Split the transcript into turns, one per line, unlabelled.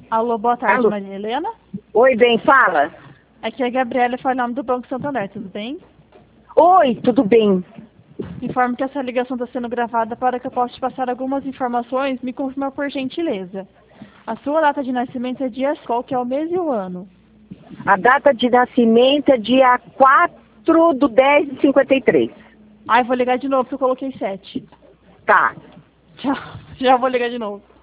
Alô, boa tarde,
Alô?
Maria Helena.
Oi, bem, fala.
Aqui é a Gabriela, fala em nome do Banco Santander, tudo bem?
Oi, tudo bem?
Informo que essa ligação está sendo gravada para que eu possa te passar algumas informações. Me confirma por gentileza. A sua data de nascimento é dia qual, que é o mês e o ano?
A data de nascimento é dia 4/10/53.
Ai, vou ligar de novo, porque eu coloquei 7.
Tá.
Já vou ligar de novo.